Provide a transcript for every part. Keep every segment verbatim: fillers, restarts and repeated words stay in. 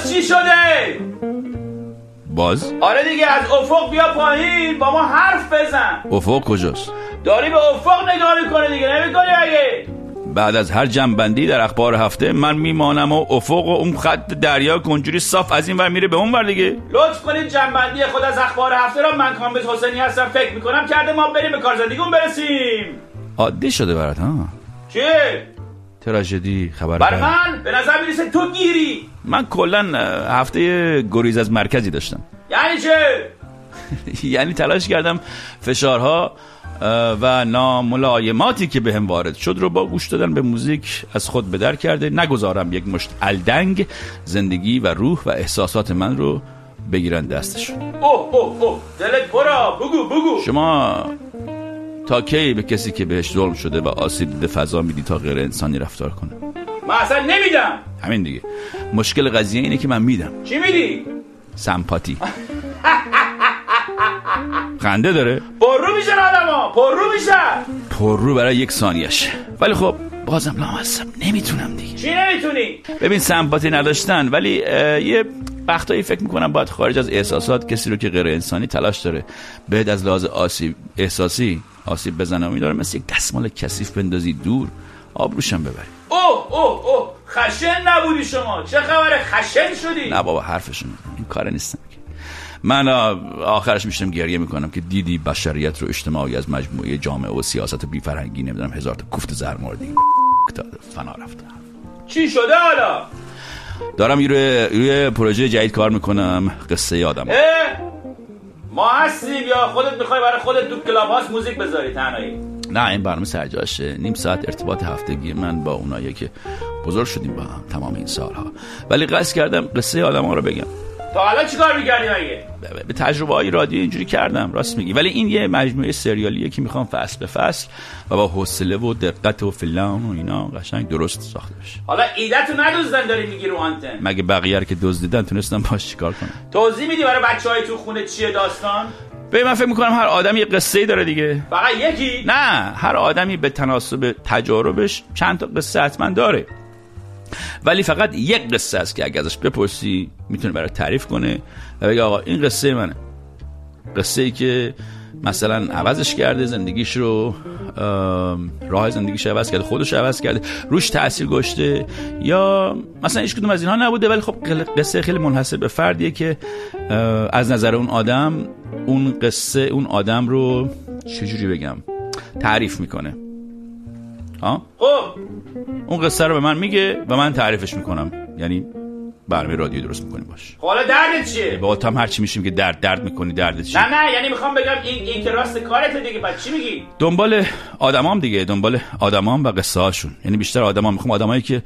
باز چی شده؟ باز؟ آره دیگه، از افق بیا پایین با ما حرف بزن. افق کجاست؟ داری به افق نگاه میکنه دیگه، نمیکنی اگه؟ بعد از هر جنبندی در اخبار هفته من میمانم و افق و اون خط دریا کنجوری صاف از این ور میره به اون ور دیگه. لطف کنید جنبندی خود از اخبار هفته را من کامبیز حسینی هستم فکر میکنم کرده ما بریم به کار زندگیمون برسیم. عادی شده برات ها؟ چیه؟ تراژدی خبر برای من به نظر میرسه تو گیری. من کلن هفته گریز از مرکزی داشتم. یعنی چه؟ یعنی تلاش کردم فشارها و ناملایماتی که بهم وارد شد رو با گوش دادن به موزیک از خود به در کرده نگذارم یک مشت الدنگ زندگی و روح و احساسات من رو بگیرن دستشون. اوه اوه اوه دلت پرا، بگو بگو. شما تا کی به کسی که بهش ظلم شده و آسیب دیده فضا میدی تا غیر انسانی رفتار کنه؟ من اصلا نمیدم. همین دیگه، مشکل قضیه اینه که من میدم. چی میدی؟ سمپاتی. خنده داره؟ پررو میشن آدما، پررو میشن. پررو برای یک ثانیه‌اش. ولی خب بازم لامصب نمیتونم دیگه. چی نمیتونی؟ ببین سمپاتی نداشتن ولی یه وقتایی فکر میکنم باید خارج از احساسات کسی رو که غیر انسانی تلاش داره بهت از لحاظ آسیب احساسی آسیب بزنه میداره مثل یک دستمال کثیف بندازی دور آبروشم ببری. اوه اوه اوه خشن نبودی شما؟ چه خبره خشن شدی؟ نه بابا حرفشون این کار نیستم که. من آخرش میشتم گریه میکنم که دیدی بشریت رو اجتماعی از مجموعه جامعه و سیاست و بی فرهنگی نمیدونم هزار تا کوفت زرماردی فنا رفته. چی شده حالا؟ دارم روی روی پروژه جدید کار میکنم، قصه آدم. ما هستیم یا خودت میخوای برای خودت تو کلاب هاست موزیک بذاری تنهایی؟ نه این برنامه سرجاشه، نیم ساعت ارتباط هفتگی من با اونایی که بزرگ شدیم با هم تمام این سالها، ولی قصد کردم قصه آدم ها رو بگم. تا حالا چیکار می‌کردی مگه؟ به تجربه های رادیو اینجوری کردم. راست میگی، ولی این یه مجموعه سریالیه که میخوام فصل به فصل و با حوصله و دقت و فلان و اینا قشنگ درست ساخته بشه. حالا ایده‌تو ندوزدن داری میگی رو آنتن؟ مگه بقیه رو که دزدیدن تونستم باش چیکار کنم؟ توضیح میدی برای بچهای تو خونه چیه داستان؟ به من فکر میکنم هر آدمی یه قصه‌ای داره دیگه. فقط یکی؟ نه، هر آدمی به تناسب تجاربش چند تا قصه حتما داره، ولی فقط یک قصه است که اگه ازش بپرسی میتونه برات تعریف کنه و بگه آقا این قصه منه، قصه ای که مثلا عوضش کرده زندگیش رو، راه زندگیش عوض کرده، خودش عوض کرده، روش تأثیر گذاشته، یا مثلا هیچ کدوم از اینها نبوده ولی خب قصه خیلی منحصر به فردیه که از نظر اون آدم اون قصه اون آدم رو چجوری بگم تعریف میکنه. ها؟ خب اون قصه رو به من میگه و من تعریفش میکنم، یعنی برنامه رادیو درست میکنیم باش. خب حالا دردت چیه؟ با هم هر چی میشیم که درد درد میکنی دردت چیه؟ نه نه یعنی میخوام بگم این این که راست کارته دیگه، بعد چی میگی؟ دنبال آدمام دیگه، دنبال آدمام و قصه هاشون، یعنی بیشتر آدمام. میخوام آدمایی که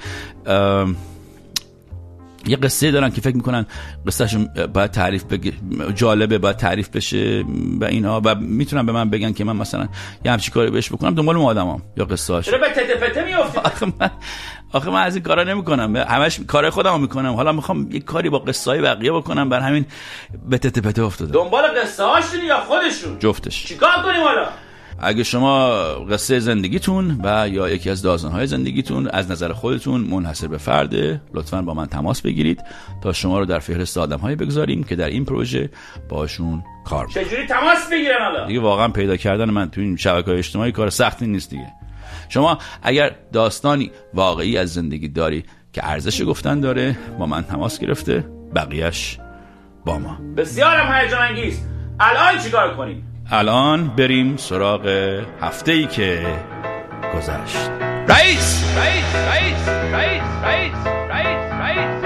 یه قصه دارن که فکر میکنن قصهشون باید تعریف بگه، جالبه باید تعریف بشه و اینا، و میتونن به من بگن که من مثلا یه همچین کاری بهش بکنم. دنبال اون آدمام یا قصه هاش. چرا به تته پته میافتی؟ آخه من آخه من از این کارا نمیکنم، همش کار خودمو میکنم. حالا میخوام یه کاری با قصه های بقیه بکنم، بر همین به تته پته افتادم. دنبال قصه هاشون یا خودشون؟ جفتش. چیکار کنیم حالا؟ اگه شما قصه زندگیتون و یا یکی از داستان‌های زندگیتون از نظر خودتون منحصر به فرده، لطفاً با من تماس بگیرید تا شما رو در فهرست آدم‌هایی بگذاریم که در این پروژه باشون کار می‌کنیم. چجوری تماس بگیرن حالا؟ دیگه واقعا پیدا کردن من تو این شبکه‌های اجتماعی کار سختی نیست دیگه. شما اگر داستانی واقعی از زندگی داری که ارزش گفتن داره، با من تماس گرفته، بقیه‌اش با ما. بسیارم هیجان انگیز. الان چیکار کنیم؟ الان بریم سراغ هفته‌ای که گذشت. رئیس رئیس رئیس رئیس رئیس رئیس رئیس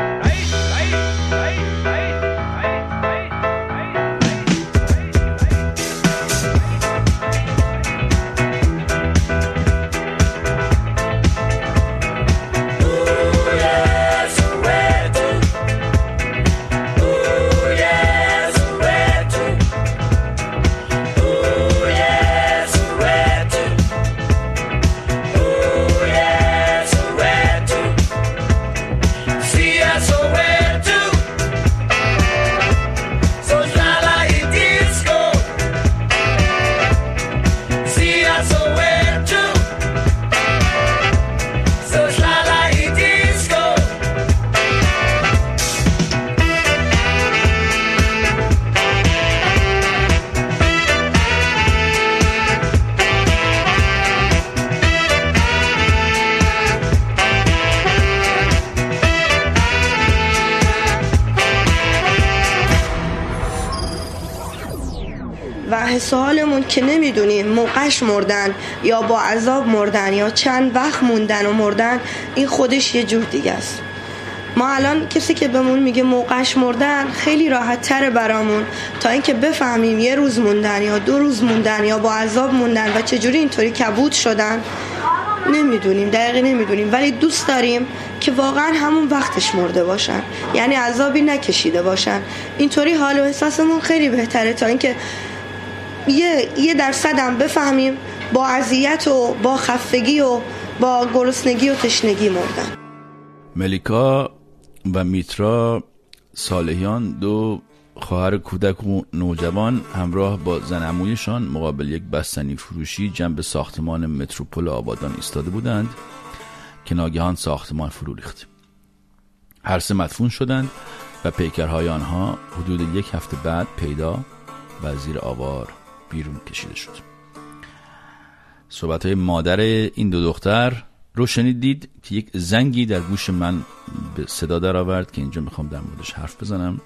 و حس و حالمون که نمیدونیم موقعش مردن یا با عذاب مردن یا چند وقت موندن و مردن، این خودش یه جور دیگه است. ما الان کسی که بهمون میگه موقعش مردن خیلی راحت تره برامون تا اینکه بفهمیم یه روز موندن یا دو روز موندن یا با عذاب موندن و چجوری اینطوری کبود شدن نمیدونیم، دقیقی نمیدونیم، ولی دوست داریم که واقعا همون وقتش مرده باشن، یعنی عذابی نکشیده باشن. اینطوری حال و احساسمون خیلی بهتره تا اینکه یه یه درصد هم بفهمیم با اذیت و با خفگی و با گرسنگی و تشنگی مردن. ملیکا و میترا صالحیان، دو خواهر کودک و نوجوان، همراه با زن عمویشان مقابل یک بستنی فروشی جنب ساختمان متروپول آبادان ایستاده بودند که ناگهان ساختمان فرو ریخت. هر سه مدفون شدند و پیکرهای آنها حدود یک هفته بعد پیدا و زیر آوار بیرون کشیده شد. صحبت‌های مادر این دو دختر رو شنیدید که یک زنگی در گوش من به صدا در آورد که اینجا میخوام در موردش حرف بزنم.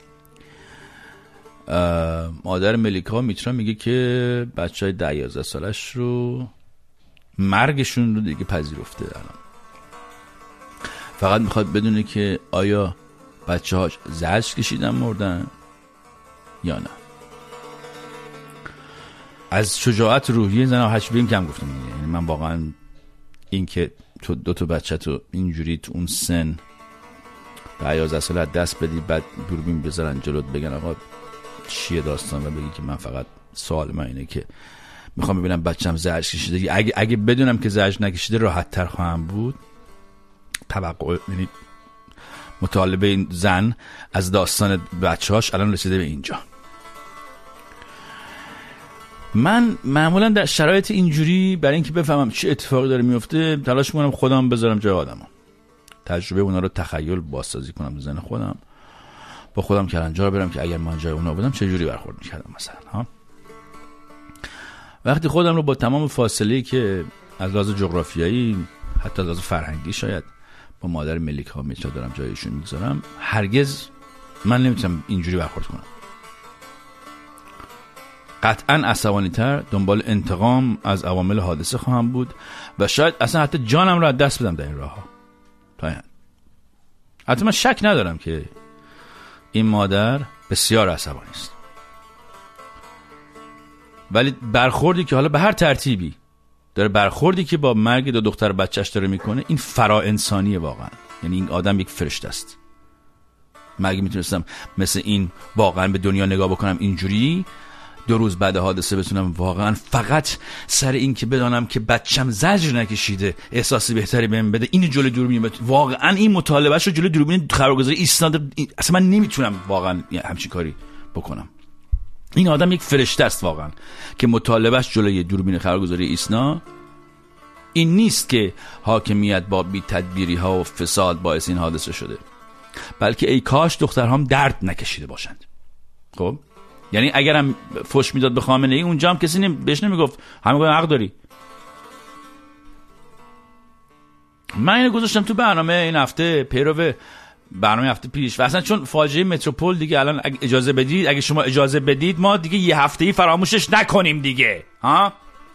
مادر ملیکا میترا میگه که بچه های ده یازده سالش رو مرگشون رو دیگه پذیرفته الان. فقط میخواد بدونه که آیا بچه هاش زجر کشیدن مردن یا نه. از شجاعت روحی زن هاش بیم کم گفتم. یعنی من واقعا این که تو دو تا بچه تو اینجوری تو اون سن ده یازده سال دست بدی، بعد دوربین بذارن جلوت بگن آقا چیه داستان و بگی که من فقط سوال من اینه که میخوام ببینم بچه‌م زجر کشیده. اگه اگه بدونم که زجر نکشیده راحت تر خواهم بود. توقع، یعنی مطالبه این زن از داستان بچه‌هاش الان رسیده به اینجا. من معمولا در شرایط اینجوری برای اینکه بفهمم چه اتفاقی داره میفته تلاش میکنم خودم بذارم جای آدم‌ها، تجربه اونا رو تخیل بازسازی کنم تو ذهن خودم، با خودم کلنجار برم که اگر من جای اونا بودم چه جوری برخورد می‌کردم. مثلا ها وقتی خودم رو با تمام فاصله‌ای که از لحاظ جغرافیایی حتی از لحاظ فرهنگی شاید با مادر ملیکا میتونم دارم جایشون میگذارم، هرگز من نمیتونم اینجوری برخورد کنم. قطعاً عصبانی‌تر دنبال انتقام از عوامل حادثه خواهم بود و شاید اصلا حتی جانم رو از دست بدم در این راه‌ها. پایان. حتی من شک ندارم که این مادر بسیار عصبانی است، ولی برخوردی که حالا به هر ترتیبی داره، برخوردی که با مرگ دو دختر بچهش داره میکنه، این فرا انسانیه واقعا. یعنی این آدم یک فرشته است. مگه میتونستم مثل این واقعا به دنیا نگاه بکنم اینجوری دو روز بعد حادثه بتونم واقعا فقط سر این که بدانم که بچم زجر نکشیده احساسی بهتری بهم بده این جلوی دوربین بت... واقعا این مطالبهش رو جلوی دوربین خبرگزاری ایستاده. اصلا من نمیتونم واقعا همچین کاری بکنم. این آدم یک فرشته است واقعا که مطالبهش جلوی دوربین خبرگزاری ایسنا این نیست که حاکمیت با بی تدبیری ها و فساد باعث این حادثه شده، بلکه ای کاش دخترهام درد نکشیده باشند. خب یعنی اگرم فوش میداد به خامنه ای اونجا هم کسی نمی... بهش نمیگفت همه گفتن حق داری. من اینو گذاشتم تو برنامه این هفته، پیرو برنامه هفته پیش، و اصلا چون فاجعه متروپول دیگه الان اگه اجازه بدید اگه شما اجازه بدید ما دیگه یه هفته‌ای فراموشش نکنیم دیگه. ها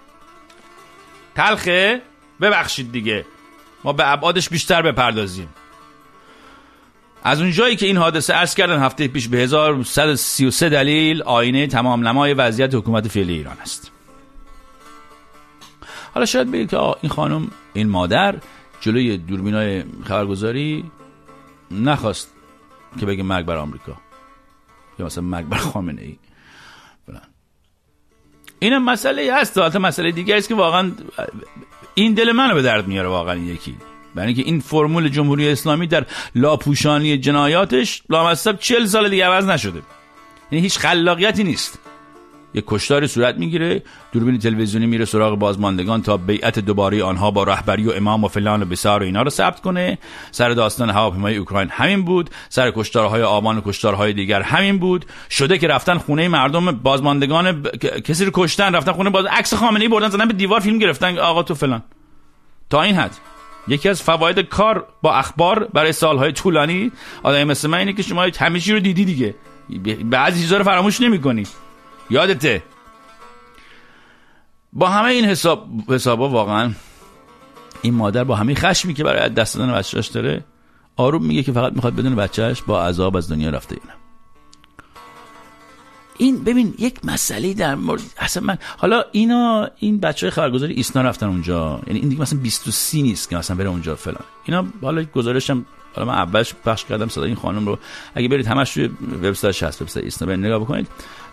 تلخه ببخشید دیگه، ما به ابعادش بیشتر بپردازیم. از اون جایی که این حادثه عرض کردن هفته پیش به هزار و صد و سی و سه دلیل آینه تمام نمای وضعیت حکومت فعلی ایران است. حالا شاید بگید که این خانم، این مادر جلوی دوربینای خبرگزاری نخواست که بگه مرگ بر آمریکا یا مثلا مرگ بر خامنه ای فلان. اینم مسئله هست. البته مسئله دیگه است که واقعا این دل منو به درد میاره واقعا. یکی برای اینکه این فرمول جمهوری اسلامی در لاپوشانی جنایاتش لامصب چهل سال دیگه عوض نشده. یعنی هیچ خلاقیتی نیست. یک کشتاری صورت میگیره، دوربین تلویزیونی میره سراغ بازماندگان تا بیعت دوباره آنها با رهبری و امام و فلان و بسار و اینا رو ثبت کنه. سر داستان هواپیمای اوکراین همین بود، سر کشتارهای آبان و کشتارهای دیگر همین بود. شده که رفتن خونه مردم، بازماندگان ب... کسی رو کشتن، رفتن خونه باز عکس خامنه‌ای بردن زدن به دیوار، فیلم گرفتن آقا تو فلان. تا این حد. یکی از فواید کار با اخبار برای سالهای طولانی آدم مثل من اینه که شما همه چی رو دیدی دیگه، بعضی چیزا رو فراموش نمی‌کنی. یادته با همه این حساب حسابا واقعا این مادر با همه خشمی که برای دست دادن بچه‌اش داره آروم میگه که فقط میخواد بدون بچه‌اش با عذاب از دنیا رفته. اینه این ببین یک مسئله در مورد اصلا من حالا اینا این بچهای خبرگزاری ایسنا رفتن اونجا، یعنی این دیگه مثلا بیست و سه نیست که مثلا بره اونجا فلان اینا. حالا گزارشم حالا من اولش پخش کردم صدای این خانم رو، اگه برید همش توی وبسایت هست، وبسایت ایسنا برید نگاه بکنید،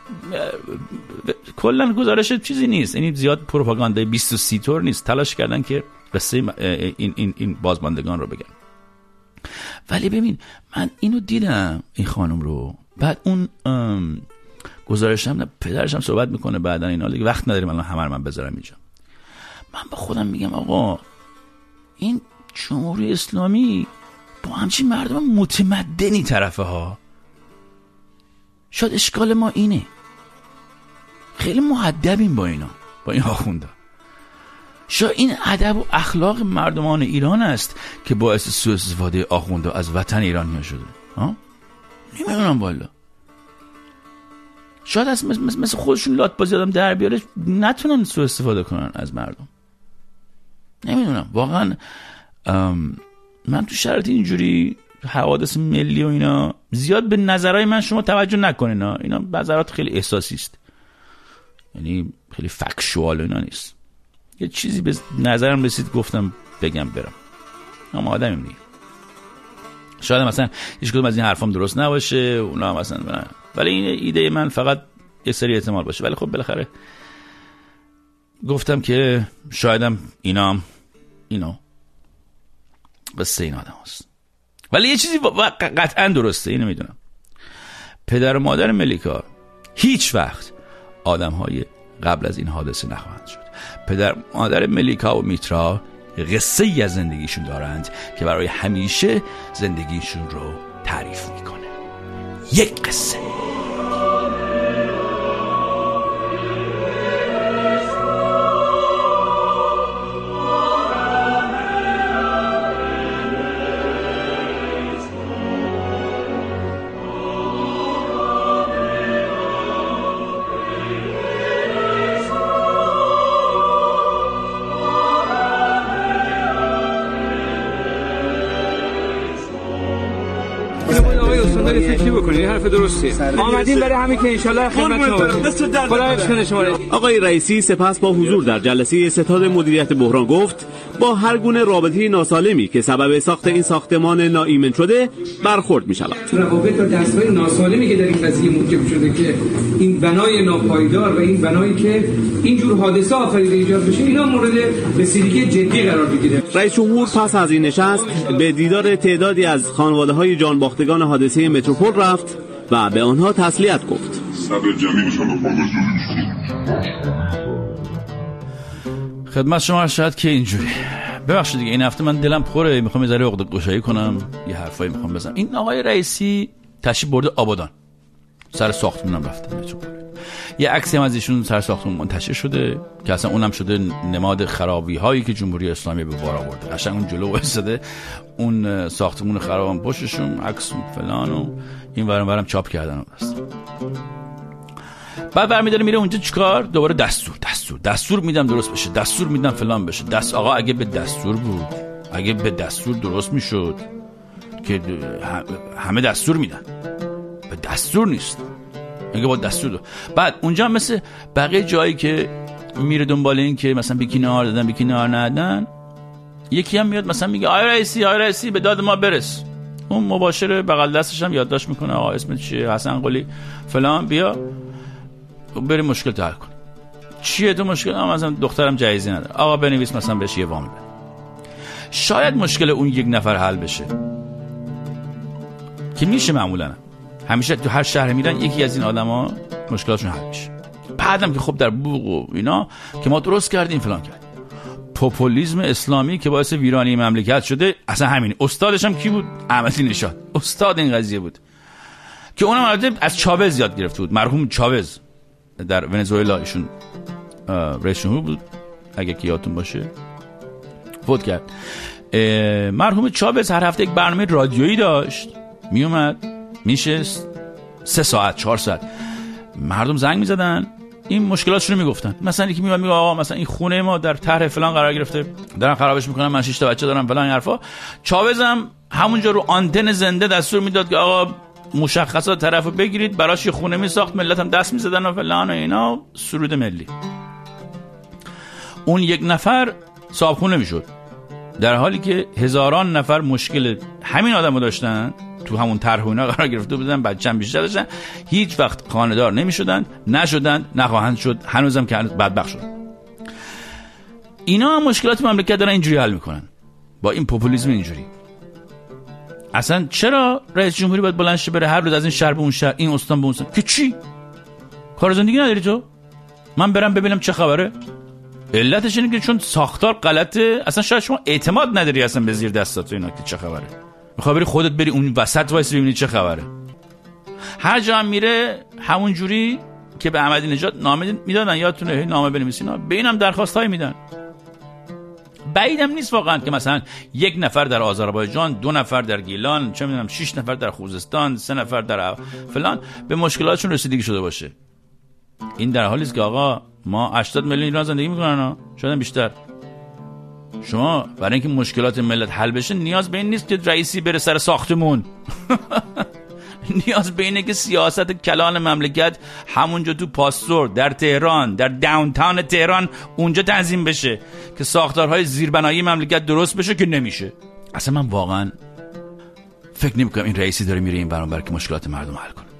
کلا گزارش چیزی نیست، یعنی زیاد پروپاگاندای بیست و سه طور نیست، تلاش کردن که قصه این این این بازماندگان رو بگن. ولی ببین من اینو دیدم این خانم رو، بعد اون گزارشم پدرشم صحبت میکنه بعدن اینا، دیگه وقت نداریم الان همه رو من بذارم اینجا. من با خودم میگم آقا این جمهوری اسلامی با همچین مردم متمدنی طرفه ها، شاید اشکال ما اینه خیلی مؤدبیم با اینا، با این آخوندا. شاید این ادب و اخلاق مردمان ایران است که باعث سوء استفاده آخوندا از وطن ایرانی شده. ها نمیدونم والا، شاید از مثل, مثل خودشون لات بازی آدم در بیاره نتونن سوء استفاده کنن از مردم. نمیدونم واقعا. من تو شرایط اینجوری حوادث ملی و اینا زیاد به نظرهای من شما توجه نکنین، اینا نظرات خیلی احساسی است، یعنی خیلی فکشوال اینا نیست. یه چیزی به نظرم رسید گفتم بگم برم، اما آدمیم دیگه. شاید مثلا هیچ کدوم از این حرفام درست نباشه اونا مثلا برن. ولی این ایده من فقط یه سری احتمال باشه، ولی خب بالاخره گفتم که شایدم اینا اینا قصه این آدم هست. ولی یه چیزی قطعا درسته، اینو میدونم، پدر و مادر ملیکا هیچ وقت آدم های قبل از این حادثه نخواهند شد. پدر مادر ملیکا و میترا قصه ای از زندگیشون دارند که برای همیشه زندگیشون رو تعریف میکنه. یک قصه. فکر بکنید حرف درسته. آمدین برای همین که انشالله خدمت شما. آقای رئیسی سپس با حضور در جلسه ستاد مدیریت بحران گفت با هر گونه رابطه ناسالمی که سبب ساخت این ساختمان ناایمن شده برخورد می شود. روابط و دستگاه ناسالمی که در این قضیه موجب شده که این بنای ناپایدار و این بنایی که اینجور حادثه آفریده ایجاد بشه اینا مورد رسیدگی جدی قرار بگیره. رئیس جمهور پس از این نشست به دیدار تعدادی از خانواده‌های جانباختگان حادثه متروپول رفت و به آنها تسلیت گفت. صبر جمیلشان رو خدمت شما شاید که اینجوری. ببخشید دیگه این هفته من دلم پره، میخوام یه ذره عقده گشایی کنم، یه حرفایی میخوام بزنم. این آقای رئیسی تشریف برده آبادان، سر ساختمونم رفته متروپول. یه عکسی هم از ایشون سر ساختمون منتشر شده که اصلا اونم شده نماد خرابی هایی که جمهوری اسلامی به بار آورده. قشنگ اون جلو وایساده، اون ساختمون خرابم پشتشون، عکس فلان و این ورم ورم چاپ کردن بس. بعد برمی‌داره میره اونجا چیکار؟ دوباره دستور دستور دستور میدم درست بشه، دستور میدم فلان بشه. دست آقا اگه به دستور بود، اگه به دستور درست میشد که همه دستور میدن، به دستور نیست، میگه با دستور دو. بعد اونجا مثل بقیه جایی که میره دنبال این که مثلا بیکی نهار دادن بیکی نهار ندادن، یکی هم میاد مثلا میگه آی رئیسی آی رئیسی به داد ما برس. اون مباشر بغل دستش هم یادداشت میکنه آقا اسمت چیه، حسن قلی فلان، بیا بریم مشکل تو حل کن. چیه تو مشکل؟ آقا مثلا دخترم جایزی نداره، آقا بنویس مثلا بهش یه وام بده. شاید مشکل اون یک نفر حل بشه که میشه، معمولا همیشه تو هر شهر میرن یکی از این آدما مشکلاتشون حل میشه. بعدم که خب در بوق و اینا که ما درست کردیم فلان کردیم. پوپولیسم اسلامی که باعث ویرانی مملکت شده، اصلا همین. استادش هم کی بود؟ احمدی نژاد استاد این قضیه بود که اونم البته از چاوز یاد گرفته بود. مرحوم چاوز در ونزوئلا ایشون رئیس جمهور بود اگه که یادتون باشه، فوت کرد. مرحوم چاوز هر هفته یک برنامه رادیویی داشت، میومد میشست سه ساعت چهار ساعت، مردم زنگ میزدن، این مشکلاتشون رو میگفتن. مثلا یکی میاد میگه آقا مثلا این خونه ما در طرح فلان قرار گرفته، دارن خرابش میکنن، من شش تا بچه دارم فلان حرفا. چاوز هم همونجا رو آنتن زنده دستور میداد که آقا مشخصات طرفو بگیرید، براش یه خونه میساخت، ملت هم دست میزدن و فلان و اینا. سرود ملی. اون یک نفر صاحب خونه میشد، در حالی که هزاران نفر مشکل همین آدمو داشتن، تو همون طرح اینا قرار گرفته بودن، بچه‌م بیشتر داشتن، هیچ وقت خانه‌دار نمی‌شدن، نشدن، نخواهند شد، هنوزم که بدبخت شدن. اینا هم مشکلات مملکت دارن اینجوری حل میکنن، با این پوپولیسم اینجوری. اصلا چرا رئیس جمهوری باید بلند شه بره هر روز از این شهر به اون شهر، این استان به اون استان؟ که چی؟ کار زندگی نداری تو؟ من برم ببینم چه خبره؟ علتش اینه که چون ساختار غلطه. اصلا شاید شما اعتماد نداری اصلا به زیر دستات اینا که چه خبره. میخوای بری خودت بری اون وسط وایس ببینی چه خبره. هر جا هم میره همون جوری که به احمدی نژاد نامه میدادن، یادتونه نامه بنویسینا، به اینم درخواست های میدن. بعیدم نیست واقعا که مثلا یک نفر در آذربایجان، دو نفر در گیلان، چه میدونم شش نفر در خوزستان، سه نفر در فلان به مشکلاتشون رسیدگی شده باشه. این در حالی است که آقا ما هشتاد میلیون ایران زندگی میکنن، شاید بیشتر. شما برای اینکه مشکلات ملت حل بشه نیاز به این نیست که رئیسی بره سر ساختمون. نیاز به اینه که سیاست کلان مملکت همونجا تو پاستور در تهران، در داونتاون تهران اونجا تنظیم بشه که ساختارهای زیربنایی مملکت درست بشه، که نمیشه. اصلا من واقعا فکر نمی‌کنم این رئیسی داره میره این برانبر که مشکلات مردم حل کنه.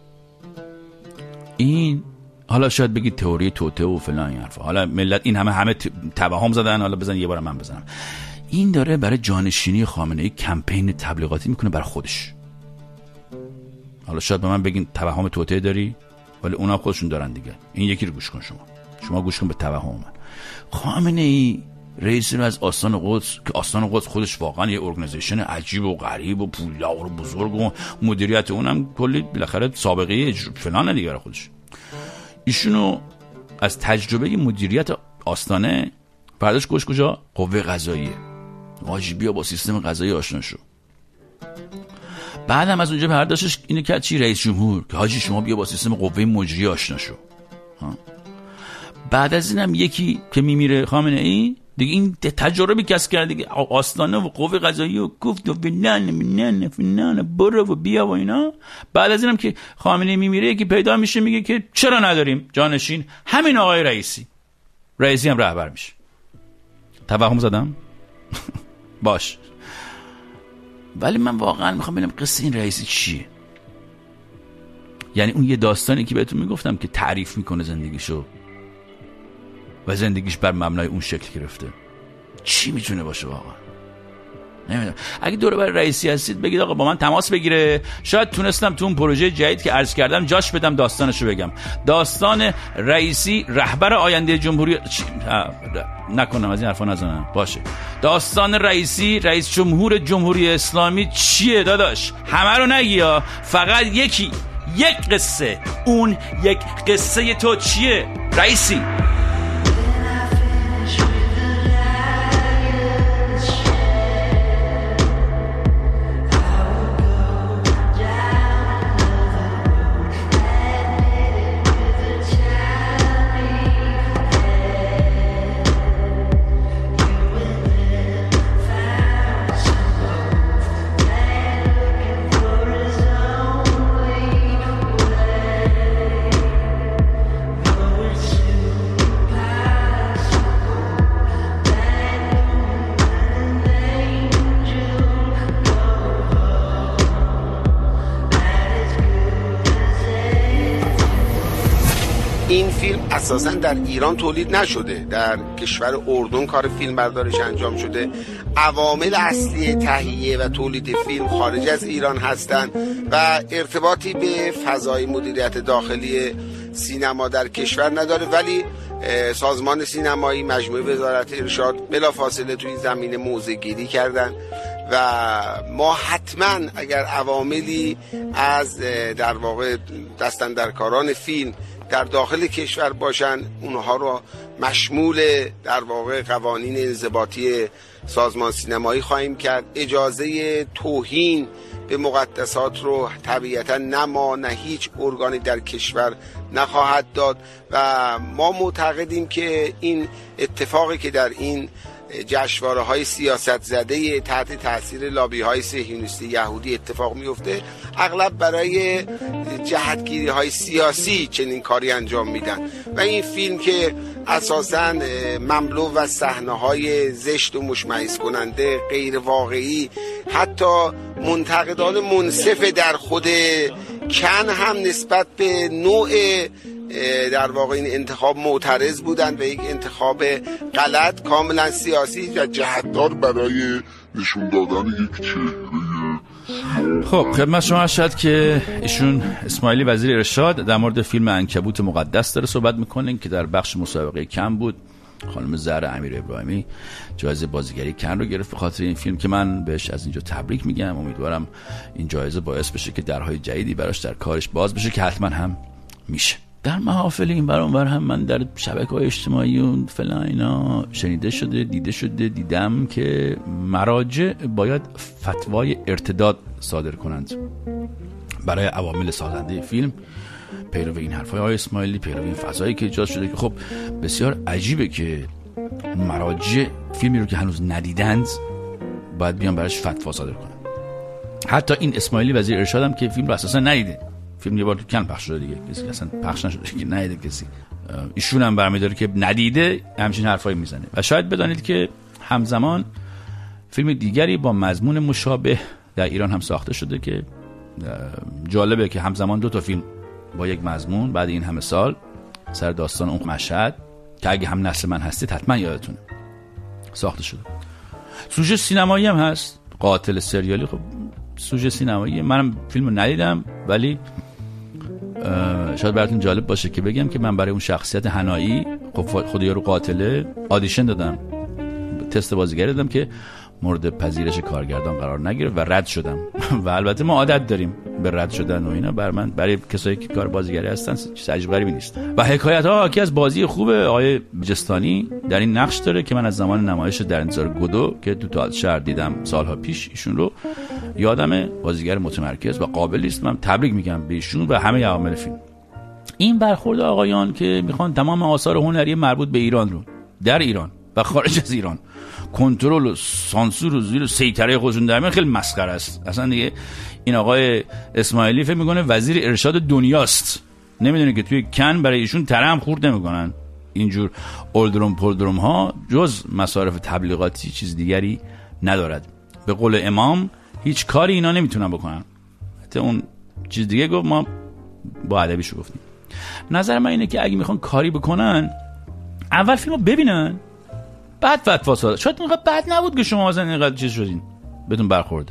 این حالا شاید بگید تئوری توته و فلان این حرفا، حالا ملت این همه همه توهم زدن، حالا بزن یه بار من بزنم. این داره برای جانشینی خامنه‌ای کمپین تبلیغاتی میکنه برای خودش. حالا شاید به من بگین توهم توته داری، ولی اونا خودشون دارن دیگه. این یکی رو گوش کن، شما شما گوش کن به توهم من. خامنه‌ای رئیس رو از آستان قدس، که آستان قدس خودش واقعا یه ارگانیزیشن عجیب و غریب و پولدار و بزرگ و مدیریت اونم کلی بالاخره سابقه فلان دیگه خودش، ایشونو از تجربه مدیریت آستانه برداشت گوش کجا؟ قوه قضاییه. واجی بیا با سیستم قضایی آشنا شو. بعدم از اونجا برداشتش اینه که چی؟ رئیس جمهور که حاجی شما بیا با سیستم قوه مجریه آشنا شو. ها. بعد از اینم یکی که میمیره خامنه ای دیگه، این تجربی کسب کرده دیگه، آستانه و قوه قضاییه و گفت و فلان منن فلان برو و بیا و اینا. بعد از اینم که خامنه‌ای میمیره که پیدا میشه میگه که چرا نداریم جانشین، همین آقای رئیسی. رئیسی هم رهبر میشه. توهم زدم؟ باش. ولی من واقعا میخوام ببینم قصه این رئیسی چیه. یعنی اون یه داستانی که بهتون میگفتم که تعریف میکنه زندگیشو و زندگیش بر مبنای اون شکل گرفته، چی میتونه باشه واقعا؟ نمیدونم. اگه دوره برای رئیسی هستید بگید آقا با من تماس بگیره، شاید تونستم تو اون پروژه جدید که عرض کردم جاش بدم داستانشو بگم. داستان رئیسی رهبر آینده جمهوری نکنم از این حرفا نزنم. باشه. داستان رئیسی رئیس جمهور جمهوری اسلامی چیه داداش؟ همه رو نگیا، فقط یکی، یک قصه. اون یک قصه تو چیه رئیسی؟ این فیلم اساساً در ایران تولید نشده، در کشور اردن کار فیلم برداریش انجام شده. عوامل اصلی تهیه و تولید فیلم خارج از ایران هستند و ارتباطی به فضای مدیریت داخلی سینما در کشور نداره، ولی سازمان سینمایی، مجموعه وزارت ارشاد بلافاصله توی زمینه موضع‌گیری کردن و ما حتما اگر عواملی از در واقع دستاندرکاران فیلم در داخل کشور باشن، اونها رو مشمول در واقع قوانین انضباطی سازمان سینمایی خواهیم کرد. اجازه توهین به مقدسات رو طبیعتا نه ما نه هیچ ارگانی در کشور نخواهد داد و ما معتقدیم که این اتفاقی که در این جشنواره های سیاست زده تحت تاثیر لابی های صهیونیستی یهودی اتفاق میفته اغلب برای جهتگیری های سیاسی چنین کاری انجام میدن و این فیلم که اساساً مملو و صحنه های زشت و مشمئز کننده غیر واقعی، حتی منتقدان منصف در خود کن هم نسبت به نوع در واقع این انتخاب معترض بودن و یک انتخاب غلط کاملا سیاسی و جهتدار برای نشون دادن یک چهره. خب خدمت شما ارشد که ایشون اسماعیلی وزیر ارشاد در مورد فیلم عنکبوت مقدس داره صحبت میکنه که در بخش مسابقه کن بود. خانم زهرا امیر ابراهیمی جایزه بازیگری کن رو گرفت به خاطر این فیلم که من بهش از اینجا تبریک میگم. امیدوارم این جایزه باعث بشه که درهای جدیدی براش در کارش باز بشه که حتما هم میشه. در محافل این بر اون بر هم من در شبکه‌های اجتماعی و فلان اینا شنیده شده دیده شده دیدم که مراجع باید فتوای ارتداد صادر کنند برای عوامل سازنده فیلم. پیرو این حرفای آقای اسماعیلی، پیرو این فضایی که ایجاد شده که خب بسیار عجیبه که مراجع فیلمی رو که هنوز ندیدند باید بیان براش فتوا صادر کنند. حتی این اسماعیلی وزیر ارشاد هم که فیلم رو اساسا ندیده، فیلم یه بار تو کن پخش شده دیگه، کسی اصلا پخش نشده که ندیده کسی، ایشون هم برمی‌داره که ندیده همچین حرفایی میزنه. و شاید بدانید که همزمان فیلم دیگری با مضمون مشابه در ایران هم ساخته شده که جالبه که همزمان دو تا فیلم با یک مضمون بعد این همه سال سر داستان اون مشهد که اگه هم نسل من هستید حتما یادتونه ساخته شده. سوژه سینمایی هم هست، قاتل سریالی. خب سوژه سینمایی منم فیلمو ندیدم ولی شاید براتون جالب باشه که بگم که من برای اون شخصیت حنایی خب خود یارو قاتله آدیشن دادم، تست بازیگری دادم که مورد پذیرش کارگردان قرار نگرفت و رد شدم. و البته ما عادت داریم به رد شدن و اینا، بر من برای کسایی که کار بازیگری هستن چیز عجیب غریبی نیست. و حکایت ها حاکی از بازی خوب آقای بجستانی در این نقش داره که من از زمان نمایش در انتظار گودو که تو تئاتر شهر دیدم سالها پیش ایشون رو یادمه. بازیگر متمرکز و قابلی است. من تبریک میگم به ایشون و همه عوامل فیلم. این برخورد آقایان که میخوان تمام آثار هنری مربوط به ایران رو در ایران و خارج از ایران کنترل و سانسور و زیر سیطره خودشون در میارن خیلی مسخره است. اصلا دیگه این آقای اسماعیلی فکر میکنه وزیر ارشاد دنیاست، نمیدونه که توی کن برای ایشون ترم خورد نمیکنن. اینجور اولدروم پولدروم ها جز مصارف تبلیغاتی چیز دیگری ندارد. به قول امام هیچ کاری اینا نمیتونن بکنن. حتی اون چیز دیگه گفت، ما با ادبیشو گفتیم. نظر من اینه که اگه میخوان کاری بکنن اول فیلمو ببینن بعد فتوا صادر. شاید اینقدر بد نبود که شما مثلا اینقدر چیز شدین بدون برخورده.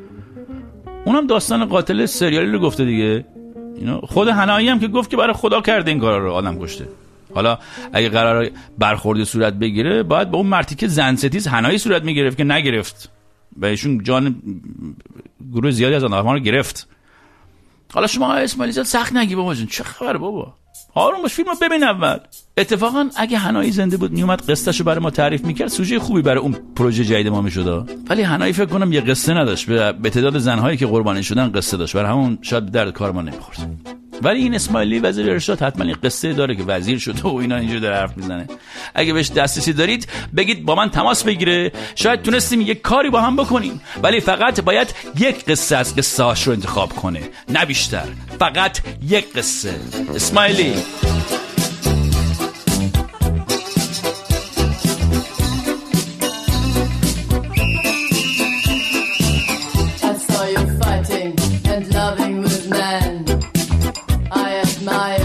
اونم داستان قاتل سریالی رو گفته دیگه. اینا خود حنایی هم که گفت که برای خدا کرده این کارا رو، آدم کشته. حالا اگه قرار برخورد صورت بگیره باید با اون مرتیکه زن ستیز حنایی صورت میگرفت که نگرفت و ایشون جان گروه زیادی از آدم‌ها رو گرفت. حالا شما اسماعیلی زاد سخت نگی بابا جون، چه خبره بابا، آروم باش، فیلمو ببین اول. اتفاقا اگه حنایی زنده بود میومد قصه‌شو برای ما تعریف میکرد، سوژه خوبی برای اون پروژه جدید ما میشد. ولی حنایی فکر کنم یه قصه نداشت، به تعداد زنهایی که قربانی شدن قصه داشت، برای همون شاید به درد کار ما نمیخورد. ولی این اسماعیلی وزیر ارشاد حتما یه قصه داره که وزیر شده و اینا اینجوری داره حرف میزنه. اگه بهش دسترسی دارید بگید با من تماس بگیره، شاید تونستیم یک کاری با هم بکنیم. ولی فقط باید یک قصه از قصه‌هاش رو انتخاب کنه، نه بیشتر، فقط یک قصه. اسماعیلی I saw you fighting and loving with men. I admire